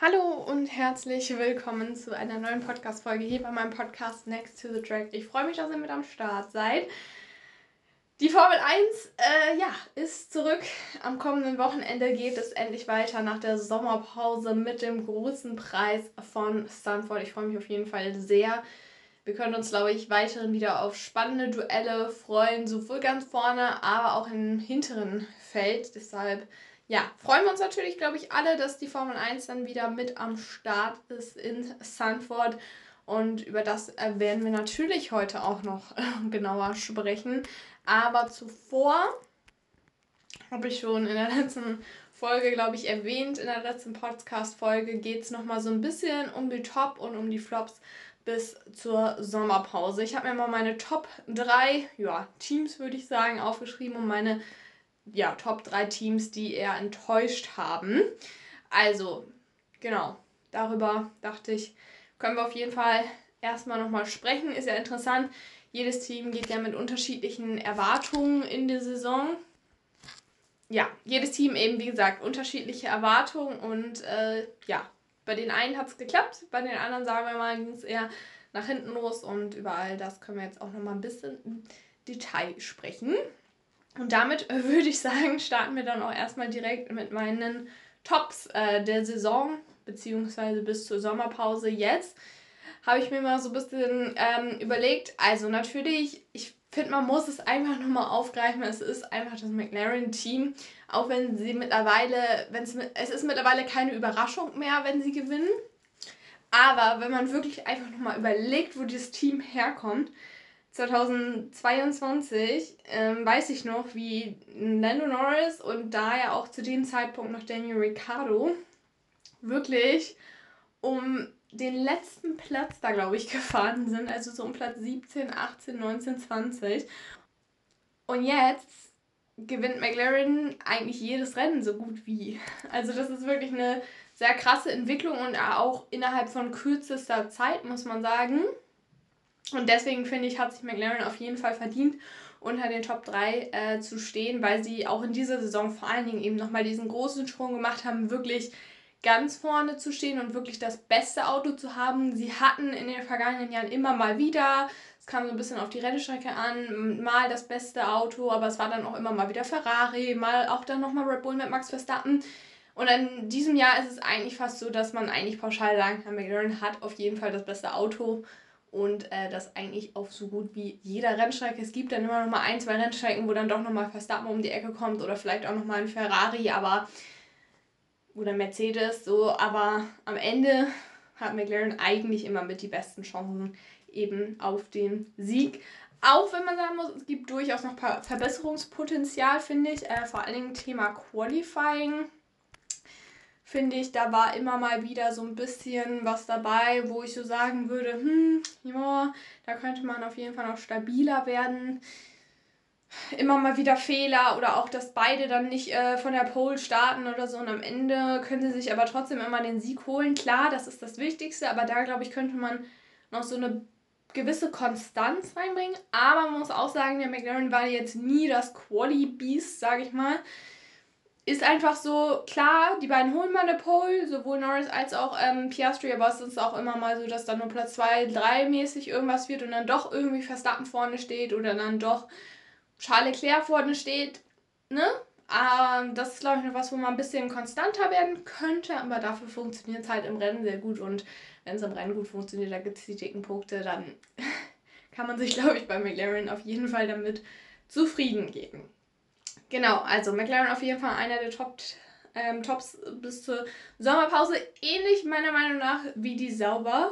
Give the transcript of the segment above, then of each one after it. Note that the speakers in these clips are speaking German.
Hallo und herzlich willkommen zu einer neuen Podcast-Folge hier bei meinem Podcast Next to the Track. Ich freue mich, dass ihr mit am Start seid. Die Formel 1 ist zurück. Am kommenden Wochenende geht es endlich weiter nach der Sommerpause mit dem großen Preis von Zandvoort. Ich freue mich auf jeden Fall sehr. Wir können uns, glaube ich, weiterhin wieder auf spannende Duelle freuen, sowohl ganz vorne, aber auch im hinteren Feld. Deshalb freuen wir uns natürlich, glaube ich, alle, dass die Formel 1 dann wieder mit am Start ist in Zandvoort. Und über das werden wir natürlich heute auch noch genauer sprechen. Aber zuvor habe ich schon in der letzten Folge, glaube ich, erwähnt, in der letzten Podcast-Folge geht es nochmal so ein bisschen um die Top und um die Flops bis zur Sommerpause. Ich habe mir mal meine Top 3 Teams, würde ich sagen, aufgeschrieben und meine Top 3 Teams, die eher enttäuscht haben. Also, genau, darüber dachte ich, können wir auf jeden Fall erstmal nochmal sprechen. Ist ja interessant, jedes Team geht ja mit unterschiedlichen Erwartungen in die Saison. Ja, jedes Team eben, wie gesagt, unterschiedliche Erwartungen und bei den einen hat es geklappt, bei den anderen, sagen wir mal, ging es eher nach hinten los und über all das können wir jetzt auch nochmal ein bisschen im Detail sprechen. Und damit würde ich sagen, starten wir dann auch erstmal direkt mit meinen Tops der Saison, beziehungsweise bis zur Sommerpause jetzt. Habe ich mir mal so ein bisschen überlegt. Also natürlich, ich finde, man muss es einfach nochmal aufgreifen. Es ist einfach das McLaren-Team, auch wenn sie mittlerweile, es ist mittlerweile keine Überraschung mehr, wenn sie gewinnen. Aber wenn man wirklich einfach nochmal überlegt, wo dieses Team herkommt, 2022 weiß ich noch, wie Lando Norris und da ja auch zu dem Zeitpunkt noch Daniel Ricciardo wirklich um den letzten Platz da, glaube ich, gefahren sind. Also so um Platz 17, 18, 19, 20. Und jetzt gewinnt McLaren eigentlich jedes Rennen so gut wie. Also das ist wirklich eine sehr krasse Entwicklung und auch innerhalb von kürzester Zeit, muss man sagen. Und deswegen finde ich, hat sich McLaren auf jeden Fall verdient, unter den Top 3 zu stehen, weil sie auch in dieser Saison vor allen Dingen eben nochmal diesen großen Sprung gemacht haben, wirklich ganz vorne zu stehen und wirklich das beste Auto zu haben. Sie hatten in den vergangenen Jahren immer mal wieder, es kam so ein bisschen auf die Rennstrecke an, mal das beste Auto, aber es war dann auch immer mal wieder Ferrari, mal auch dann nochmal Red Bull mit Max Verstappen. Und in diesem Jahr ist es eigentlich fast so, dass man eigentlich pauschal sagen kann, McLaren hat auf jeden Fall das beste Auto. Und das eigentlich auf so gut wie jeder Rennstrecke. Es gibt dann immer noch mal 1, 2 Rennstrecken, wo dann doch nochmal Verstappen um die Ecke kommt oder vielleicht auch nochmal ein Ferrari, oder Mercedes, so. Aber am Ende hat McLaren eigentlich immer mit die besten Chancen eben auf den Sieg. Auch wenn man sagen muss, es gibt durchaus noch Verbesserungspotenzial, finde ich. Vor allen Dingen Thema Qualifying. Finde ich, da war immer mal wieder so ein bisschen was dabei, wo ich so sagen würde, da könnte man auf jeden Fall noch stabiler werden. Immer mal wieder Fehler oder auch, dass beide dann nicht von der Pole starten oder so und am Ende können sie sich aber trotzdem immer den Sieg holen. Klar, das ist das Wichtigste, aber da, glaube ich, könnte man noch so eine gewisse Konstanz reinbringen. Aber man muss auch sagen, der McLaren war jetzt nie das Quali-Beast, sage ich mal. Ist einfach so, klar, die beiden holen mal eine Pole, sowohl Norris als auch Piastri, aber es ist auch immer mal so, dass dann nur Platz 2, 3 mäßig irgendwas wird und dann doch irgendwie Verstappen vorne steht oder dann doch Charles Leclerc vorne steht, ne? Das ist, glaube ich, noch was, wo man ein bisschen konstanter werden könnte, aber dafür funktioniert es halt im Rennen sehr gut und wenn es im Rennen gut funktioniert, da gibt es die dicken Punkte, dann kann man sich, glaube ich, bei McLaren auf jeden Fall damit zufrieden geben. Genau, also McLaren auf jeden Fall einer der Tops bis zur Sommerpause. Ähnlich meiner Meinung nach wie die Sauber.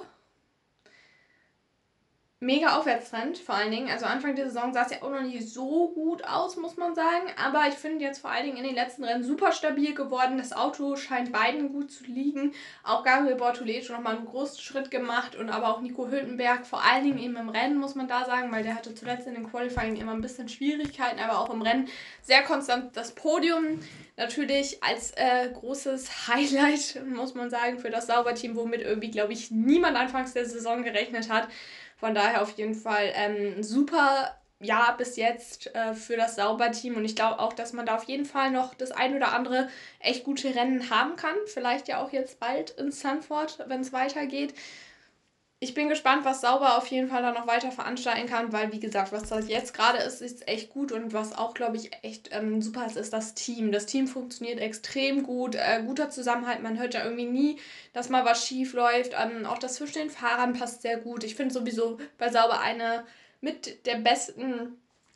Mega Aufwärtstrend vor allen Dingen. Also Anfang der Saison sah es ja auch noch nicht so gut aus, muss man sagen. Aber ich finde jetzt vor allen Dingen in den letzten Rennen super stabil geworden. Das Auto scheint beiden gut zu liegen. Auch Gabriel Bortoleto nochmal einen großen Schritt gemacht und aber auch Nico Hülkenberg. Vor allen Dingen eben im Rennen, muss man da sagen, weil der hatte zuletzt in den Qualifying immer ein bisschen Schwierigkeiten, aber auch im Rennen sehr konstant das Podium. Natürlich als großes Highlight, muss man sagen, für das Sauberteam, womit irgendwie, glaube ich, niemand anfangs der Saison gerechnet hat. Von daher auf jeden Fall super Jahr bis jetzt für das Sauber-Team. Und ich glaube auch, dass man da auf jeden Fall noch das ein oder andere echt gute Rennen haben kann. Vielleicht ja auch jetzt bald in Zandvoort, wenn es weitergeht. Ich bin gespannt, was Sauber auf jeden Fall dann noch weiter veranstalten kann, weil, wie gesagt, was das jetzt gerade ist echt gut und was auch, glaube ich, echt super ist das Team. Das Team funktioniert extrem gut, guter Zusammenhalt, man hört ja irgendwie nie, dass mal was schief läuft. Auch das zwischen den Fahrern passt sehr gut. Ich finde sowieso bei Sauber eine mit der besten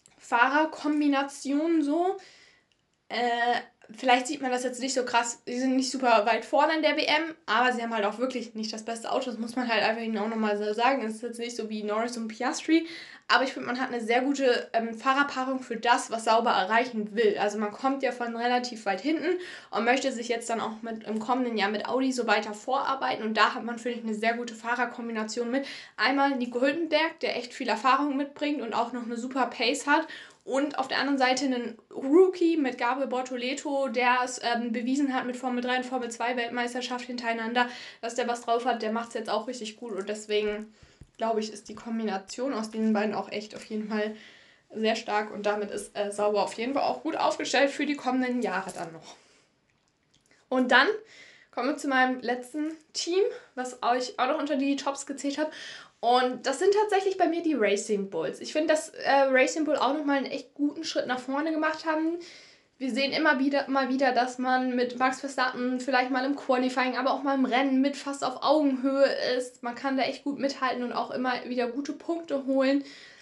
Fahrerkombination so. Vielleicht sieht man das jetzt nicht so krass, sie sind nicht super weit vorne in der WM, aber sie haben halt auch wirklich nicht das beste Auto, das muss man halt einfach ihnen auch nochmal so sagen. Es ist jetzt nicht so wie Norris und Piastri, aber ich finde, man hat eine sehr gute Fahrerpaarung für das, was Sauber erreichen will. Also man kommt ja von relativ weit hinten und möchte sich jetzt dann auch im kommenden Jahr mit Audi so weiter vorarbeiten und da hat man, finde ich, eine sehr gute Fahrerkombination mit. Einmal Nico Hülkenberg, der echt viel Erfahrung mitbringt und auch noch eine super Pace hat. Und auf der anderen Seite einen Rookie mit Gabriel Bortoleto, der es bewiesen hat mit Formel 3 und Formel 2 Weltmeisterschaft hintereinander, dass der was drauf hat. Der macht es jetzt auch richtig gut. Und deswegen, glaube ich, ist die Kombination aus den beiden auch echt auf jeden Fall sehr stark. Und damit ist Sauber auf jeden Fall auch gut aufgestellt für die kommenden Jahre dann noch. Und dann kommen wir zu meinem letzten Team, was ich auch noch unter die Tops gezählt habe. Und das sind tatsächlich bei mir die Racing Bulls. Ich finde, dass Racing Bull auch nochmal einen echt guten Schritt nach vorne gemacht haben. Wir sehen immer wieder, dass man mit Max Verstappen vielleicht mal im Qualifying, aber auch mal im Rennen mit fast auf Augenhöhe ist. Man kann da echt gut mithalten und auch immer wieder gute Punkte holen.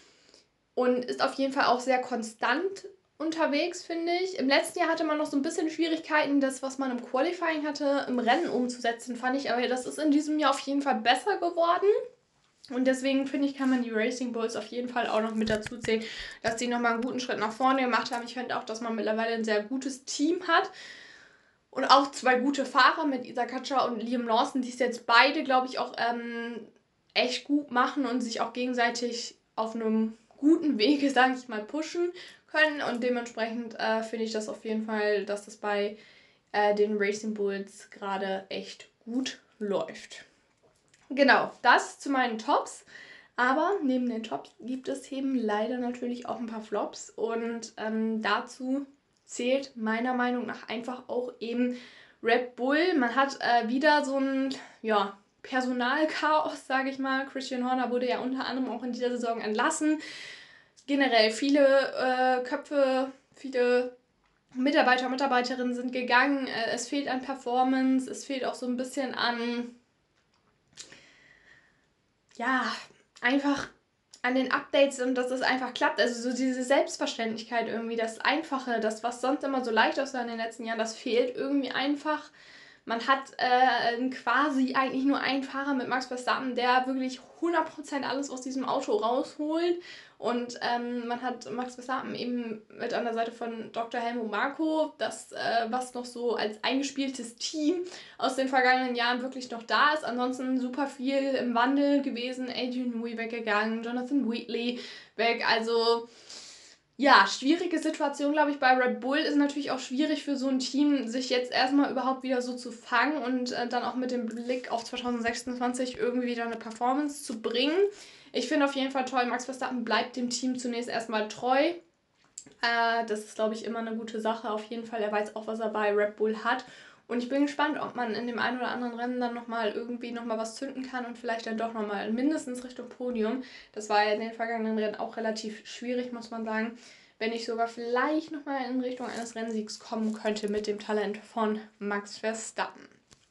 Und ist auf jeden Fall auch sehr konstant unterwegs, finde ich. Im letzten Jahr hatte man noch so ein bisschen Schwierigkeiten, das, was man im Qualifying hatte, im Rennen umzusetzen, fand ich. Aber das ist in diesem Jahr auf jeden Fall besser geworden. Und deswegen finde ich, kann man die Racing Bulls auf jeden Fall auch noch mit dazu zählen, dass die nochmal einen guten Schritt nach vorne gemacht haben. Ich finde auch, dass man mittlerweile ein sehr gutes Team hat. Und auch zwei gute Fahrer mit Isa Katscher und Liam Lawson, die es jetzt beide, glaube ich, auch echt gut machen und sich auch gegenseitig auf einem guten Wege, sage ich mal, pushen können. Und dementsprechend finde ich das auf jeden Fall, dass das bei den Racing Bulls gerade echt gut läuft. Genau, das zu meinen Tops. Aber neben den Tops gibt es eben leider natürlich auch ein paar Flops. Und dazu zählt meiner Meinung nach einfach auch eben Red Bull. Man hat wieder so ein Personalchaos, sage ich mal. Christian Horner wurde ja unter anderem auch in dieser Saison entlassen. Generell viele Köpfe, viele Mitarbeiter und Mitarbeiterinnen sind gegangen. Es fehlt an Performance, es fehlt auch so ein bisschen an einfach an den Updates und dass es einfach klappt. Also so diese Selbstverständlichkeit irgendwie, das Einfache, das, was sonst immer so leicht aussah in den letzten Jahren, das fehlt irgendwie einfach. Man hat quasi eigentlich nur einen Fahrer mit Max Verstappen, der wirklich 100% alles aus diesem Auto rausholt. Und man hat Max Verstappen eben mit an der Seite von Dr. Helmut Marko, das, was noch so als eingespieltes Team aus den vergangenen Jahren wirklich noch da ist. Ansonsten super viel im Wandel gewesen. Adrian Newey weggegangen, Jonathan Wheatley weg. Also ja, schwierige Situation, glaube ich, bei Red Bull. Ist natürlich auch schwierig für so ein Team, sich jetzt erstmal überhaupt wieder so zu fangen und dann auch mit dem Blick auf 2026 irgendwie wieder eine Performance zu bringen. Ich finde auf jeden Fall toll, Max Verstappen bleibt dem Team zunächst erstmal treu. Das ist, glaube ich, immer eine gute Sache. Auf jeden Fall, er weiß auch, was er bei Red Bull hat. Und ich bin gespannt, ob man in dem einen oder anderen Rennen dann nochmal was zünden kann und vielleicht dann doch nochmal mindestens Richtung Podium. Das war ja in den vergangenen Rennen auch relativ schwierig, muss man sagen. Wenn ich sogar vielleicht nochmal in Richtung eines Rennsiegs kommen könnte mit dem Talent von Max Verstappen.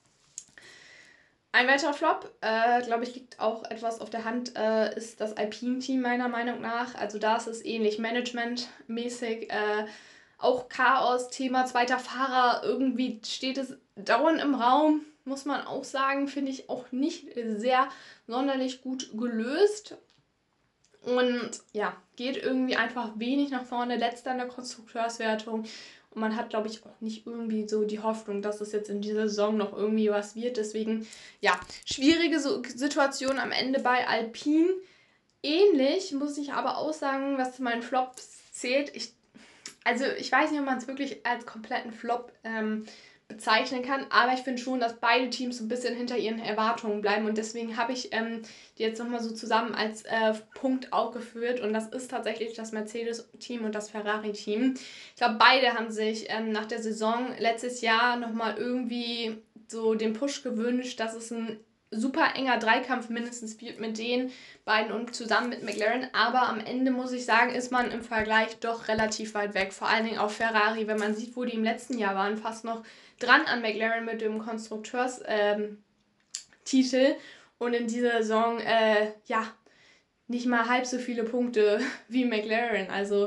Ein weiterer Flop, glaube ich, liegt auch etwas auf der Hand, ist das Alpine-Team meiner Meinung nach. Also da ist es ähnlich managementmäßig. Auch Chaos, Thema zweiter Fahrer, irgendwie steht es dauernd im Raum, muss man auch sagen, finde ich auch nicht sehr sonderlich gut gelöst. Und ja, geht irgendwie einfach wenig nach vorne, letzter in der Konstrukteurswertung. Und man hat, glaube ich, auch nicht irgendwie so die Hoffnung, dass es jetzt in dieser Saison noch irgendwie was wird. Deswegen, ja, schwierige Situation am Ende bei Alpine. Ähnlich muss ich aber auch sagen, was zu meinen Flops zählt. Ich weiß nicht, ob man es wirklich als kompletten Flop bezeichnen kann, aber ich finde schon, dass beide Teams so ein bisschen hinter ihren Erwartungen bleiben und deswegen habe ich die jetzt nochmal so zusammen als Punkt aufgeführt und das ist tatsächlich das Mercedes-Team und das Ferrari-Team. Ich glaube, beide haben sich nach der Saison letztes Jahr nochmal irgendwie so den Push gewünscht, dass es ein super enger Dreikampf mindestens wird mit den beiden und zusammen mit McLaren, aber am Ende muss ich sagen, ist man im Vergleich doch relativ weit weg, vor allen Dingen auf Ferrari, wenn man sieht, wo die im letzten Jahr waren, fast noch dran an McLaren mit dem Konstrukteurstitel und in dieser Saison nicht mal halb so viele Punkte wie McLaren, also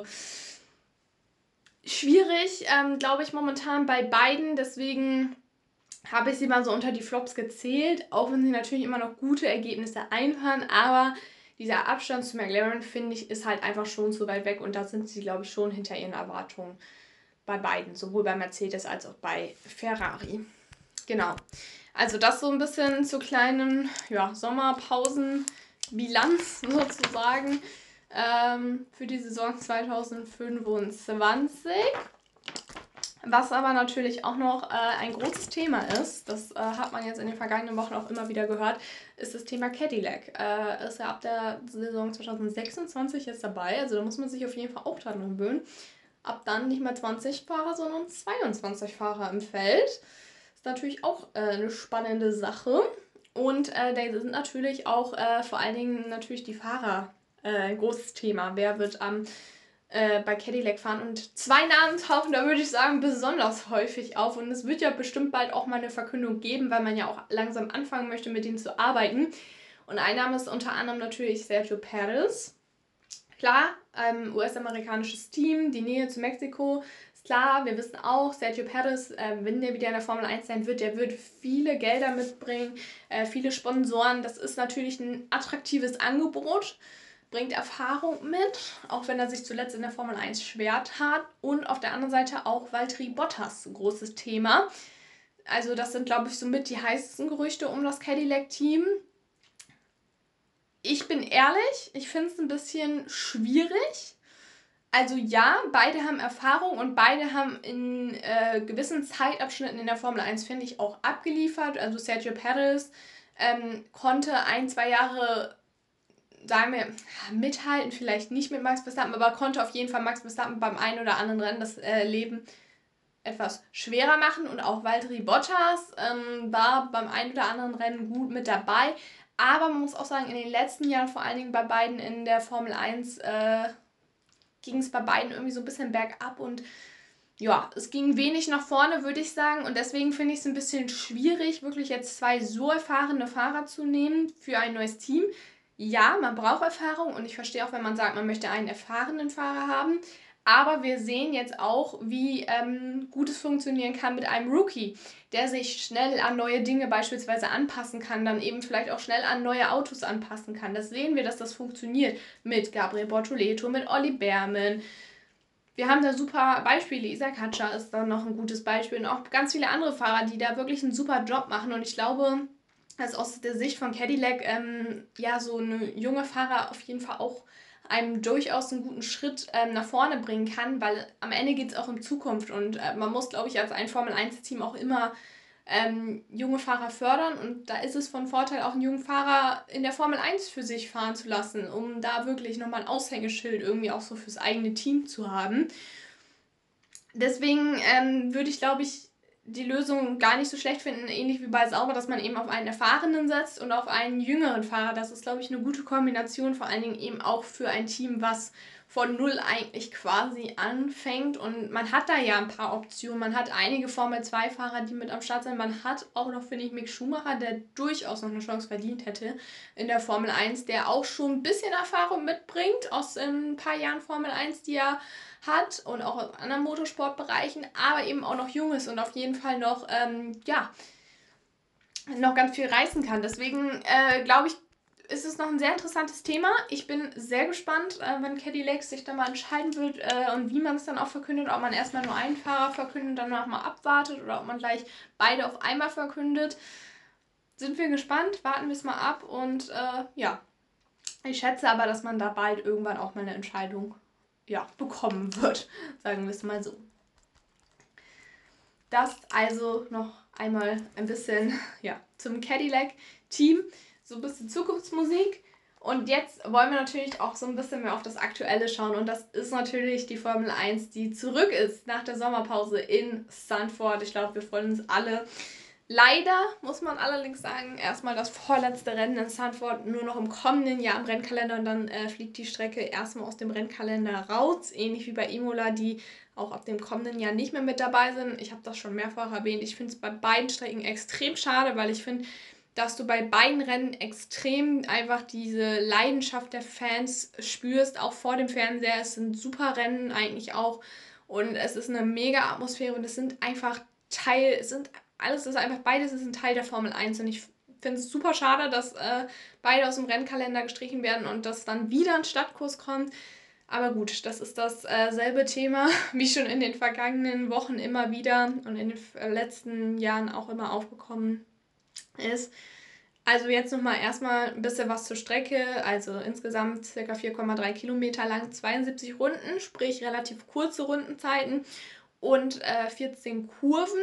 schwierig, glaube ich, momentan bei beiden, deswegen habe ich sie mal so unter die Flops gezählt, auch wenn sie natürlich immer noch gute Ergebnisse einfahren, aber dieser Abstand zu McLaren, finde ich, ist halt einfach schon zu weit weg und da sind sie, glaube ich, schon hinter ihren Erwartungen bei beiden, sowohl bei Mercedes als auch bei Ferrari. Genau, also das so ein bisschen zur kleinen Sommerpausenbilanz sozusagen für die Saison 2025. Was aber natürlich auch noch ein großes Thema ist, das hat man jetzt in den vergangenen Wochen auch immer wieder gehört, ist das Thema Cadillac. Ist ja ab der Saison 2026 jetzt dabei, also da muss man sich auf jeden Fall auch dran gewöhnen. Ab dann nicht mehr 20 Fahrer, sondern 22 Fahrer im Feld. Ist natürlich auch eine spannende Sache. Und da sind natürlich auch vor allen Dingen natürlich die Fahrer ein großes Thema. Wer wird bei Cadillac fahren? Und zwei Namen tauchen da, würde ich sagen, besonders häufig auf. Und es wird ja bestimmt bald auch mal eine Verkündung geben, weil man ja auch langsam anfangen möchte, mit denen zu arbeiten. Und ein Name ist unter anderem natürlich Sergio Perez. Klar, US-amerikanisches Team, die Nähe zu Mexiko, ist klar. Wir wissen auch, Sergio Perez, wenn der wieder in der Formel 1 sein wird, der wird viele Gelder mitbringen, viele Sponsoren. Das ist natürlich ein attraktives Angebot, bringt Erfahrung mit, auch wenn er sich zuletzt in der Formel 1 schwer tat. Und auf der anderen Seite auch Valtteri Bottas, ein großes Thema. Also das sind, glaube ich, somit die heißesten Gerüchte um das Cadillac-Team. Ich bin ehrlich, ich finde es ein bisschen schwierig. Also ja, beide haben Erfahrung und beide haben in gewissen Zeitabschnitten in der Formel 1, finde ich, auch abgeliefert. Also Sergio Perez konnte 1-2 Jahre, sagen wir, mithalten, vielleicht nicht mit Max Verstappen, aber konnte auf jeden Fall Max Verstappen beim einen oder anderen Rennen das Leben etwas schwerer machen. Und auch Valtteri Bottas war beim einen oder anderen Rennen gut mit dabei. Aber man muss auch sagen, in den letzten Jahren, vor allen Dingen bei beiden in der Formel 1, ging es bei beiden irgendwie so ein bisschen bergab und ja, es ging wenig nach vorne, würde ich sagen. Und deswegen finde ich es ein bisschen schwierig, wirklich jetzt zwei so erfahrene Fahrer zu nehmen für ein neues Team. Ja, man braucht Erfahrung und ich verstehe auch, wenn man sagt, man möchte einen erfahrenen Fahrer haben. Aber wir sehen jetzt auch, wie gut es funktionieren kann mit einem Rookie, der sich schnell an neue Dinge beispielsweise anpassen kann, dann eben vielleicht auch schnell an neue Autos anpassen kann. Das sehen wir, dass das funktioniert mit Gabriel Bortoleto, mit Olli Behrmann. Wir haben da super Beispiele. Isaac Hadjar ist dann noch ein gutes Beispiel und auch ganz viele andere Fahrer, die da wirklich einen super Job machen. Und ich glaube, dass aus der Sicht von Cadillac so eine junge Fahrer auf jeden Fall auch einem durchaus einen guten Schritt nach vorne bringen kann, weil am Ende geht es auch um Zukunft und man muss, glaube ich, als ein Formel-1-Team auch immer junge Fahrer fördern und da ist es von Vorteil, auch einen jungen Fahrer in der Formel 1 für sich fahren zu lassen, um da wirklich nochmal ein Aushängeschild irgendwie auch so fürs eigene Team zu haben. Deswegen würde ich, glaube ich, die Lösung gar nicht so schlecht finden, ähnlich wie bei Sauber, dass man eben auf einen Erfahrenen setzt und auf einen jüngeren Fahrer. Das ist, glaube ich, eine gute Kombination, vor allen Dingen eben auch für ein Team, was von null eigentlich quasi anfängt. Und man hat da ja ein paar Optionen. Man hat einige Formel-2-Fahrer, die mit am Start sind. Man hat auch noch, finde ich, Mick Schumacher, der durchaus noch eine Chance verdient hätte in der Formel 1, der auch schon ein bisschen Erfahrung mitbringt aus ein paar Jahren Formel 1, die er hat und auch aus anderen Motorsportbereichen, aber eben auch noch jung ist und auf jeden Fall noch, noch ganz viel reißen kann. Deswegen glaube ich, ist es noch ein sehr interessantes Thema. Ich bin sehr gespannt, wenn Cadillac sich da mal entscheiden wird und wie man es dann auch verkündet, ob man erstmal nur einen Fahrer verkündet und danach mal abwartet oder ob man gleich beide auf einmal verkündet. Sind wir gespannt, warten wir es mal ab und ich schätze aber, dass man da bald irgendwann auch mal eine Entscheidung bekommen wird, sagen wir es mal so. Das also noch einmal ein bisschen zum Cadillac-Team, so ein bisschen Zukunftsmusik. Und jetzt wollen wir natürlich auch so ein bisschen mehr auf das Aktuelle schauen. Und das ist natürlich die Formel 1, die zurück ist nach der Sommerpause in Zandvoort. Ich glaube, wir freuen uns alle. Leider muss man allerdings sagen, erstmal das vorletzte Rennen in Zandvoort nur noch im kommenden Jahr im Rennkalender und dann fliegt die Strecke erstmal aus dem Rennkalender raus. Ähnlich wie bei Imola, die auch ab dem kommenden Jahr nicht mehr mit dabei sind. Ich habe das schon mehrfach erwähnt. Ich finde es bei beiden Strecken extrem schade, weil ich finde, dass du bei beiden Rennen extrem einfach diese Leidenschaft der Fans spürst, auch vor dem Fernseher. Es sind super Rennen eigentlich auch und es ist eine mega Atmosphäre und es sind einfach beides ist ein Teil der Formel 1 und ich finde es super schade, dass beide aus dem Rennkalender gestrichen werden und dass dann wieder ein Stadtkurs kommt. Aber gut, das ist dasselbe Thema, wie schon in den vergangenen Wochen immer wieder und in den letzten Jahren auch immer aufgekommen ist. Also jetzt nochmal erstmal ein bisschen was zur Strecke. Also insgesamt ca. 4,3 Kilometer lang, 72 Runden, sprich relativ kurze Rundenzeiten und 14 Kurven.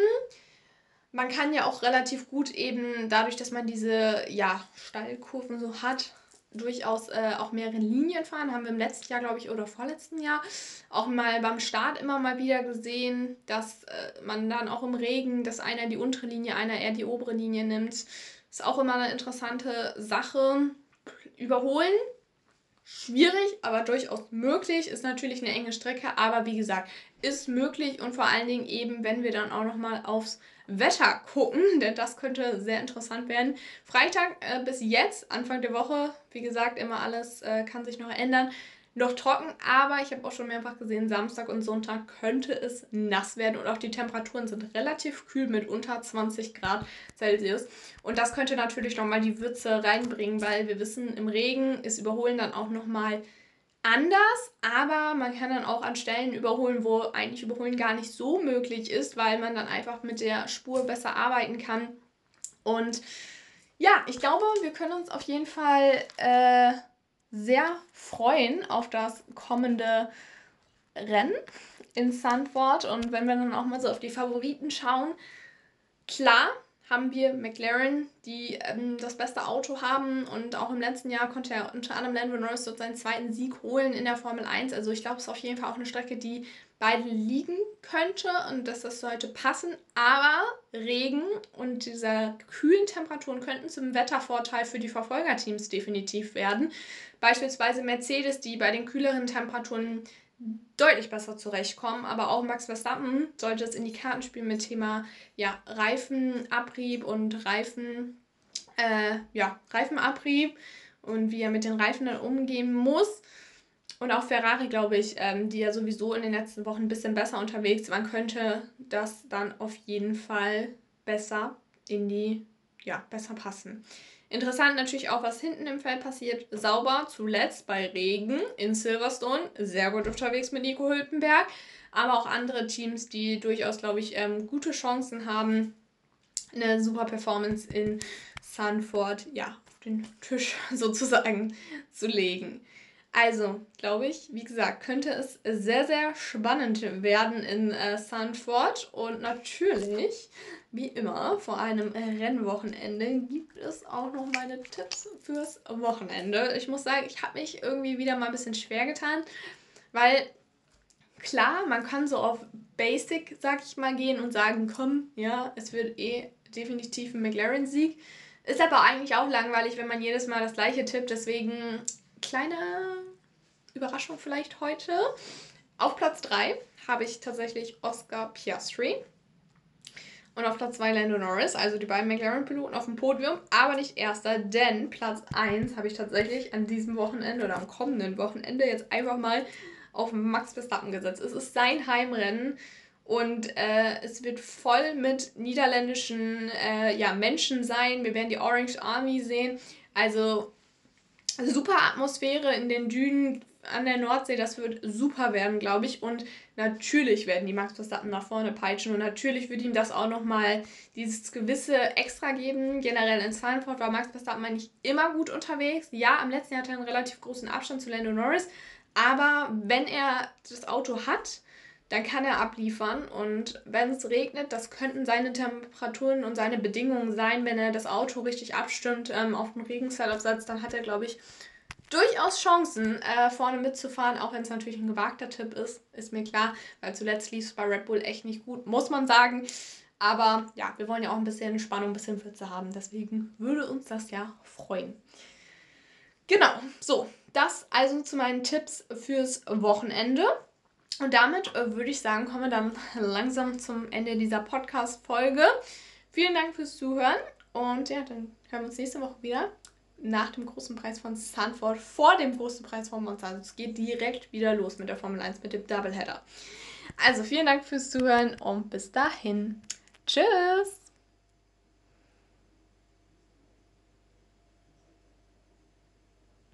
Man kann ja auch relativ gut eben, dadurch, dass man diese Steilkurven so hat, durchaus auch mehrere Linien fahren. Haben wir im letzten Jahr, glaube ich, oder vorletzten Jahr auch mal beim Start immer mal wieder gesehen, dass man dann auch im Regen, dass einer die untere Linie, einer eher die obere Linie nimmt. Ist auch immer eine interessante Sache. Überholen, schwierig, aber durchaus möglich. Ist natürlich eine enge Strecke, aber wie gesagt, ist möglich und vor allen Dingen eben, wenn wir dann auch nochmal aufs Wetter gucken, denn das könnte sehr interessant werden. Freitag bis jetzt, Anfang der Woche, wie gesagt, immer alles kann sich noch ändern. Noch trocken, aber ich habe auch schon mehrfach gesehen, Samstag und Sonntag könnte es nass werden und auch die Temperaturen sind relativ kühl mit unter 20 Grad Celsius. Und das könnte natürlich nochmal die Würze reinbringen, weil wir wissen, im Regen ist Überholen dann auch nochmal anders, aber man kann dann auch an Stellen überholen, wo eigentlich Überholen gar nicht so möglich ist, weil man dann einfach mit der Spur besser arbeiten kann. Und ja, ich glaube, wir können uns auf jeden Fall sehr freuen auf das kommende Rennen in Zandvoort. Und wenn wir dann auch mal so auf die Favoriten schauen, klar haben wir McLaren, die das beste Auto haben und auch im letzten Jahr konnte er unter anderem Lando Norris dort seinen zweiten Sieg holen in der Formel 1. Also ich glaube, es ist auf jeden Fall auch eine Strecke, die beiden liegen könnte und dass das sollte passen. Aber Regen und diese kühlen Temperaturen könnten zum Wettervorteil für die Verfolgerteams definitiv werden. Beispielsweise Mercedes, die bei den kühleren Temperaturen deutlich besser zurechtkommen, aber auch Max Verstappen sollte es in die Karten spielen mit Thema Reifenabrieb und Reifenabrieb und wie er mit den Reifen dann umgehen muss. Und auch Ferrari, glaube ich, die ja sowieso in den letzten Wochen ein bisschen besser unterwegs waren, könnte das dann auf jeden Fall besser besser passen. Interessant natürlich auch, was hinten im Feld passiert. Sauber zuletzt bei Regen in Silverstone. Sehr gut unterwegs mit Nico Hülkenberg. Aber auch andere Teams, die durchaus, glaube ich, gute Chancen haben, eine super Performance in Zandvoort auf den Tisch sozusagen zu legen. Also, glaube ich, wie gesagt, könnte es sehr, sehr spannend werden in Zandvoort. Und natürlich, wie immer, vor einem Rennwochenende gibt es auch noch meine Tipps fürs Wochenende. Ich muss sagen, ich habe mich irgendwie wieder mal ein bisschen schwer getan, weil klar, man kann so auf Basic, sag ich mal, gehen und sagen, komm, es wird definitiv ein McLaren-Sieg. Ist aber eigentlich auch langweilig, wenn man jedes Mal das gleiche tippt. Deswegen kleine Überraschung vielleicht heute. Auf Platz 3 habe ich tatsächlich Oscar Piastri. Und auf Platz 2 Lando Norris, also die beiden McLaren-Piloten auf dem Podium, aber nicht erster, denn Platz 1 habe ich tatsächlich an diesem Wochenende oder am kommenden Wochenende jetzt einfach mal auf Max Verstappen gesetzt. Es ist sein Heimrennen und es wird voll mit niederländischen Menschen sein. Wir werden die Orange Army sehen. Also super Atmosphäre in den Dünen an der Nordsee, das wird super werden, glaube ich. Und natürlich werden die Max Verstappen nach vorne peitschen und natürlich wird ihm das auch nochmal dieses gewisse Extra geben. Generell in Zandvoort war Max Verstappen eigentlich immer gut unterwegs. Ja, am letzten Jahr hat er einen relativ großen Abstand zu Lando Norris, aber wenn er das Auto hat, dann kann er abliefern. Und wenn es regnet, das könnten seine Temperaturen und seine Bedingungen sein, wenn er das Auto richtig abstimmt, auf den Regensetup setzt, dann hat er, glaube ich, durchaus Chancen, vorne mitzufahren, auch wenn es natürlich ein gewagter Tipp ist mir klar, weil zuletzt lief es bei Red Bull echt nicht gut, muss man sagen. Aber ja, wir wollen ja auch ein bisschen Spannung, ein bisschen Pfütze haben, deswegen würde uns das ja freuen. Genau, so, das also zu meinen Tipps fürs Wochenende. Und damit würde ich sagen, kommen wir dann langsam zum Ende dieser Podcast-Folge. Vielen Dank fürs Zuhören und ja, dann hören wir uns nächste Woche wieder nach dem großen Preis von Zandvoort, vor dem großen Preis von Monza. Also es geht direkt wieder los mit der Formel 1, mit dem Doubleheader. Also vielen Dank fürs Zuhören und bis dahin. Tschüss!